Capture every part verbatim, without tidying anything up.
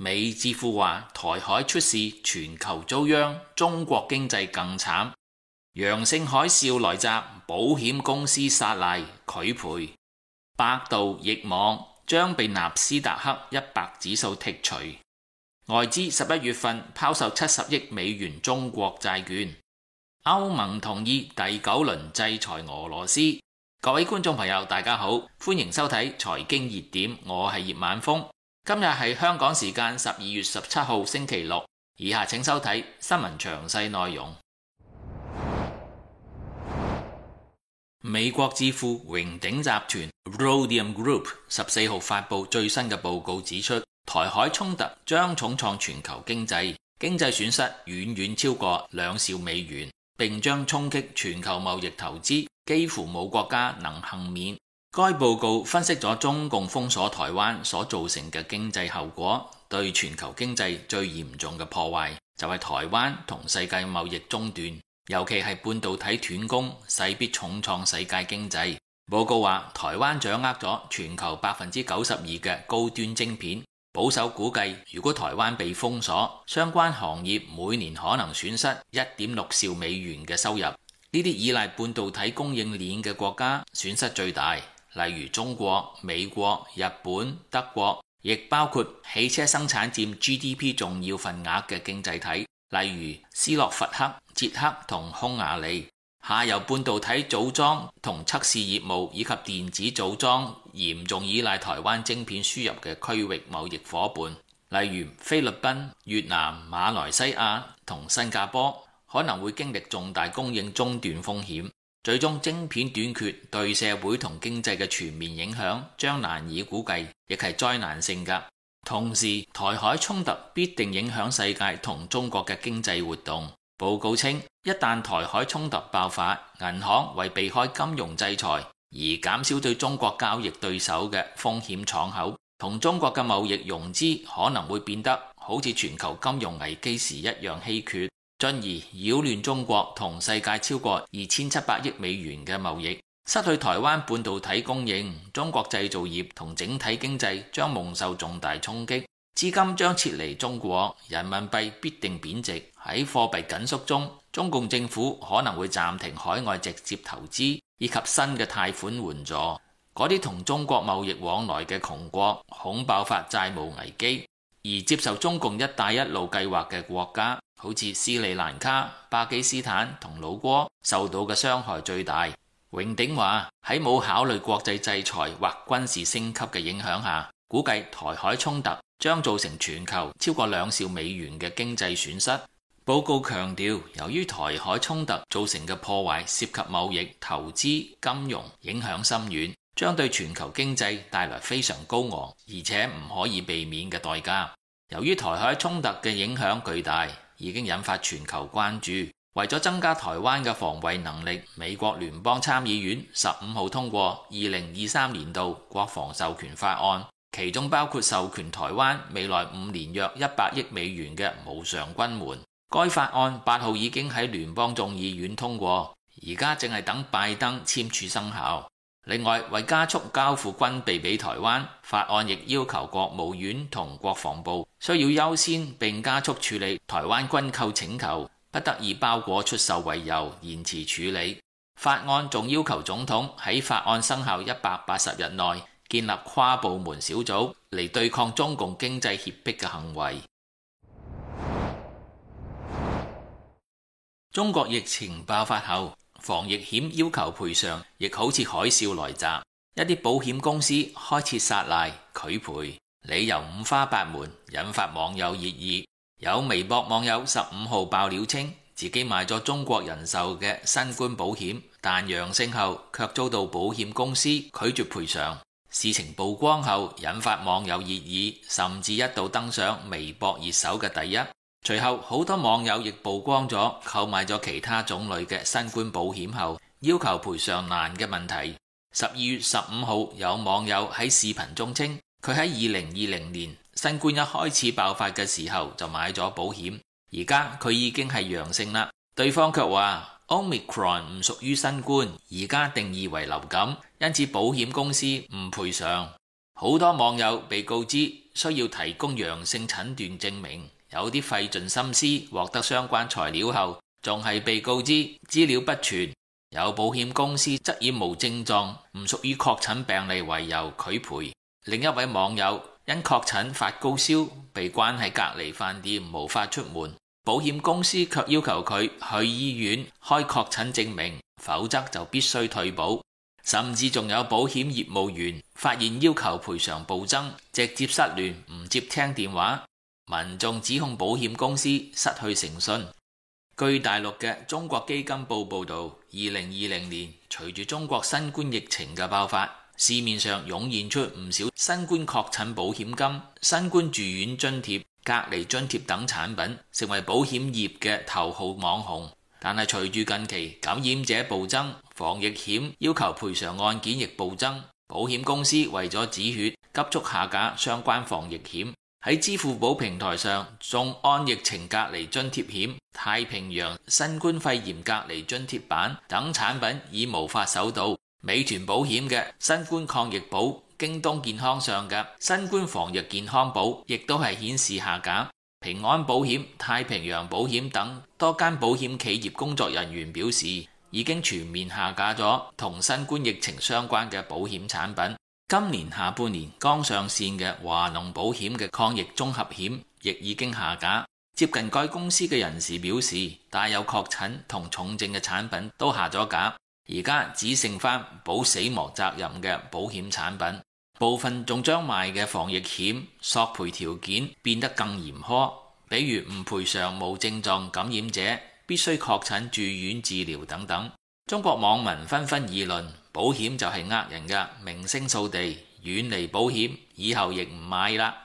美智庫話台海出事，全球遭殃，中國經濟更慘。陽性海嘯來襲，保險公司殺賴拒賠。百度易網將被納斯達克一百指數剔除。外資十一月份拋售七十億美元中國債券。歐盟同意第九輪制裁俄羅斯。各位觀眾朋友大家好，歡迎收睇財經熱點，我係葉晚風。今日係香港時間十二月十七號星期六，以下請收睇新聞詳細內容。美國智庫榮鼎集團 Rhodium Group 十四號發布最新嘅報告，指出台海衝突將重創全球經濟，經濟損失遠遠超過兩兆美元，並將衝擊全球貿易投資，幾乎冇國家能幸免。該報告分析咗中共封鎖台灣所造成嘅經濟後果，對全球經濟最嚴重嘅破壞就係台灣同世界貿易中斷。尤其係半導體斷供，勢必重創世界經濟。報告話，台灣掌握咗全球百分之九十二嘅高端晶片。保守估計，如果台灣被封鎖，相關行業每年可能損失一點六兆美元嘅收入。呢啲依賴半導體供應鏈嘅國家損失最大，例如中國、美國、日本、德國，亦包括汽車生產佔 G D P 重要份額嘅經濟體。例如斯洛伐克、捷克同匈牙利。下游半導體組裝同測試業務以及電子組裝嚴重依賴台灣晶片輸入嘅區域貿易夥伴，例如菲律賓、越南、馬來西亞同新加坡，可能會經歷重大供應中斷風險。最終晶片短缺對社會同經濟嘅全面影響將難以估計，亦係災難性㗎。同時，台海衝突必定影響世界同中國嘅經濟活動。報告稱，一旦台海衝突爆發，銀行為避開金融制裁而減少對中國交易對手嘅風險敞口，同中國嘅貿易融資可能會變得好似全球金融危機時一樣稀缺，進而擾亂中國同世界超過二千七百億美元嘅貿易。失去台灣半導體供應，中國製造業同整體經濟將蒙受重大衝擊，資金將撤離中國，人民幣必定貶值。喺貨幣緊縮中，中共政府可能會暫停海外直接投資以及新嘅貸款援助。嗰啲同中國貿易往來嘅窮國恐爆發債務危機，而接受中共一帶一路計劃嘅國家，好似斯里蘭卡、巴基斯坦同老撾，受到嘅傷害最大。榮鼎話，喺冇考慮國際制裁或軍事升級嘅影響下，估計台海衝突將造成全球超過兩兆美元嘅經濟損失。報告強調，由於台海衝突造成嘅破壞涉及貿易、投資、金融，影響深遠，將對全球經濟帶來非常高昂而且唔可以避免嘅代價。由於台海衝突嘅影響巨大，已經引發全球關注。為咗增加台灣嘅防衛能力，美國聯邦參議院十五號通過二零二三年度國防授權法案，其中包括授權台灣未來五年約一百億美元嘅無償軍援。該法案八號已經喺聯邦眾議院通過，而家正係等拜登簽署生效。另外，為加速交付軍備俾台灣，法案亦要求國務院同國防部需要優先並加速處理台灣軍購請求，不得以包裹出售為由延遲處理。法案仲要求總統喺法案生效一百八十日內建立跨部門小組嚟對抗中共經濟脅迫嘅行為。中國疫情爆發後，防疫險要求賠償亦好似海嘯來襲，一啲保險公司開始撒賴拒賠，理由五花八門，引發網友熱議。有微博網友十五號爆料稱，自己買咗中國人壽嘅新冠保險，但陽性後卻遭到保險公司拒絕賠償。事情曝光後，引發網友熱議，甚至一度登上微博熱搜嘅第一。隨後，好多網友亦曝光咗購買咗其他種類嘅新冠保險後要求賠償難嘅問題。十二月十五號，有網友喺視頻中稱，佢喺二零二零年新冠一開始爆發嘅時候就買咗保險，而家佢已經係陽性啦。對方卻話 Omicron 唔屬於新冠，而家定義為流感，因此保險公司唔賠償。 好多網友被告知需要提供陽性診斷證明，有啲費盡心思獲得相關材料後，仲係被告知資料不全。有保險公司則以無症狀、唔屬於確診病例為由拒賠。另一位網友因確診發高燒，被關喺隔離飯店，無法出門。保險公司卻要求佢去醫院開確診證明，否則就必須退保。甚至仲有保險業務員發現要求賠償暴增，直接失聯，唔接聽電話。民眾指控保險公司失去誠信。據大陸嘅中國基金報報導，二零二零年隨住中國新冠疫情嘅爆發，市面上湧現出唔少新冠確診保險金、新冠住院津貼、隔離津貼等產品，成為保險業嘅頭號網紅。但係隨住近期感染者暴增，防疫險要求賠償案件亦暴增，保險公司為咗止血，急速下架相關防疫險。喺支付寶平台上，眾安疫情隔離津貼險、太平洋新冠肺炎隔離津貼版等產品已無法搜到。美團保險嘅新冠抗疫保、京東健康上嘅新冠防疫健康保亦都係顯示下架。平安保險、太平洋保險等多間保險企業工作人員表示，已經全面下架咗同新冠疫情相關嘅保險產品。今年下半年剛上線嘅華農保險嘅抗疫綜合險亦已經下架。接近該公司嘅人士表示，帶有確診同重症嘅產品都下咗架，而家只剩翻保死亡責任嘅保險產品。部分仲將賣嘅防疫險索賠條件變得更嚴苛，比如唔賠償無症狀感染者必須確診住院治療等等。中國網民紛紛議論，保險就係呃人㗎，名聲掃地，遠離保險，以後亦唔買啦。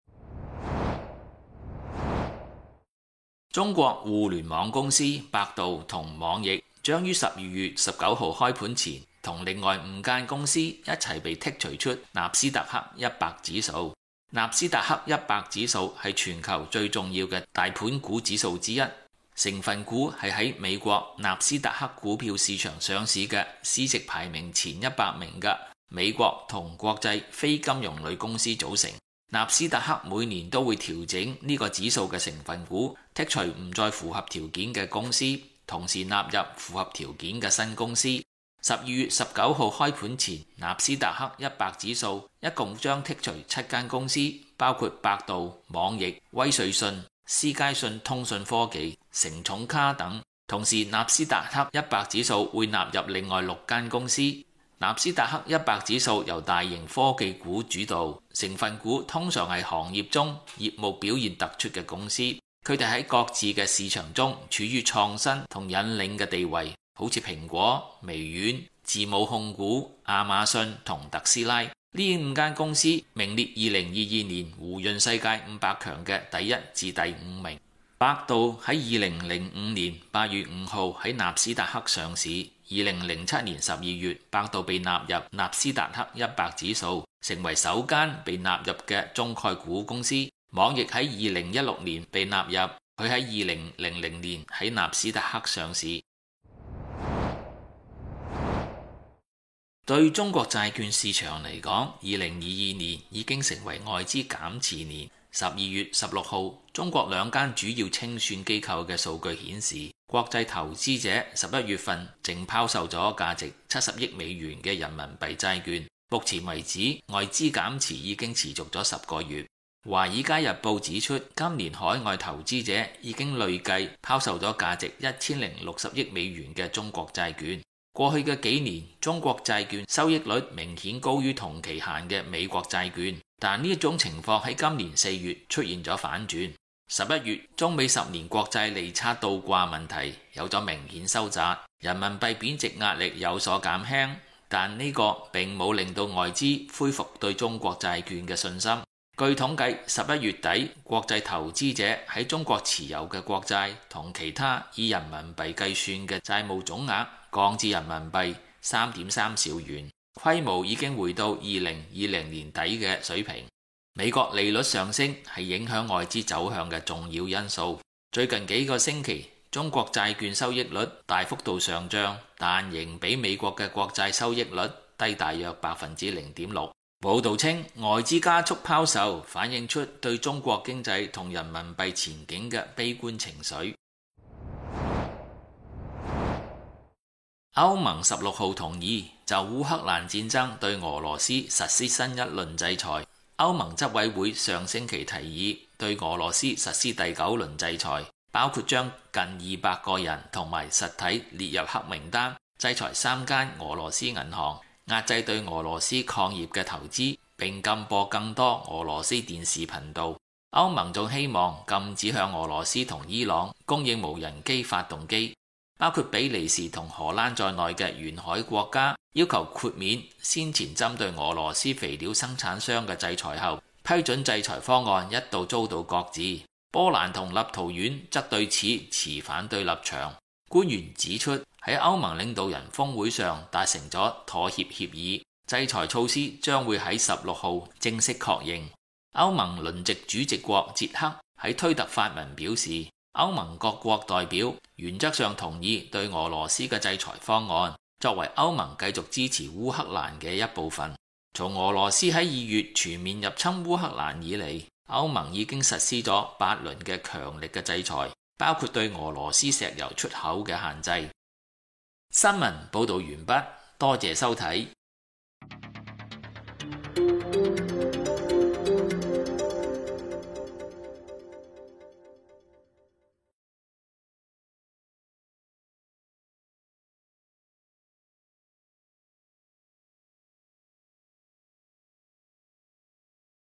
中國互聯網公司百度同網易將於十二月十九號開盤前，同另外五間公司一齊被剔除出納斯達克一百指數。納斯達克一百指數係全球最重要嘅大盤股指數之一，成分股係喺美國納斯達克股票市場上市嘅市值排名前一百名嘅美國同國際非金融類公司組成。納斯達克每年都會調整呢個指數嘅成分股，剔除唔再符合條件嘅公司，同時納入符合條件嘅新公司。十二月十九號開盤前，納斯達克一百指數一共將剔除七間公司，包括百度、網易、威瑞信、思佳信通訊科技、成重卡等。同時，納斯達克一百指數會納入另外六間公司。納斯達克一百指數由大型科技股主導，成分股通常係行業中業務表現突出嘅公司，佢哋喺各自嘅市場中處於創新同引領嘅地位。好似蘋果、微軟、字母控股、亞馬遜同特斯拉呢五間公司名列二零二二年胡潤世界五百強嘅第一至第五名。百度喺二零零五年八月五號喺納斯達克上市，二零零七年十二月百度被納入納斯達克一百指數，成為首間被納入嘅中概股公司。網易喺二零一六年被納入，佢喺二零零零年喺納斯達克上市。對中國債券市場嚟講，二零二二年已經成為外資減持年。十二月十六號，中國兩間主要清算機構嘅數據顯示，國際投資者十一月份淨拋售咗價值七十億美元嘅人民幣債券。目前為止，外資減持已經持續咗十個月。華爾街日報指出，今年海外投資者已經累計拋售咗價值一千零六十億美元嘅中國債券。過去嘅幾年，中國債券收益率明顯高於同期限嘅美國債券，但呢一種情況喺今年四月出現咗反轉。十一月，中美十年國債利差倒掛問題有咗明顯收窄，人民幣貶值壓力有所減輕，但呢個並冇令到外資恢復對中國債券嘅信心。據統計，十一月底國際投資者喺中國持有嘅國債同其他以人民幣計算嘅債務總額降至人民幣三點三兆元，規模已經回到二零二零年底嘅水平。美國利率上升係影響外資走向嘅重要因素。最近幾個星期，中國債券收益率大幅度上漲，但仍比美國嘅國債收益率低大約百分之零點六。 報道稱，外資加速拋售，反映出對中國經濟同人民幣前景嘅悲觀情緒。歐盟十六號同意就烏克蘭戰爭對俄羅斯實施新一輪制裁。歐盟執委會上星期提議對俄羅斯實施第九輪制裁，包括將近二百個人同埋實體列入黑名單，制裁三間俄羅斯銀行，壓制對俄羅斯礦業嘅投資，並禁播更多俄羅斯電視頻道。歐盟仲希望禁止向俄羅斯同伊朗供應無人機發動機。包括比利時同荷蘭在內嘅沿海國家要求豁免先前針對俄羅斯肥料生產商嘅制裁後，批准制裁方案一度遭到擱置。波蘭同立陶宛則對此持反對立場。官員指出，喺歐盟領導人峰會上達成咗妥協協議，制裁措施將會喺十六號正式確認。歐盟輪值主席國捷克喺推特發文表示，歐盟各國代表原則上同意對俄羅斯嘅制裁方案，作為歐盟繼續支持烏克蘭嘅一部分。從俄羅斯喺二月全面入侵烏克蘭以嚟，歐盟已經實施咗八輪嘅強力嘅制裁，包括對俄羅斯石油出口嘅限制。新聞報導完畢，多謝收睇。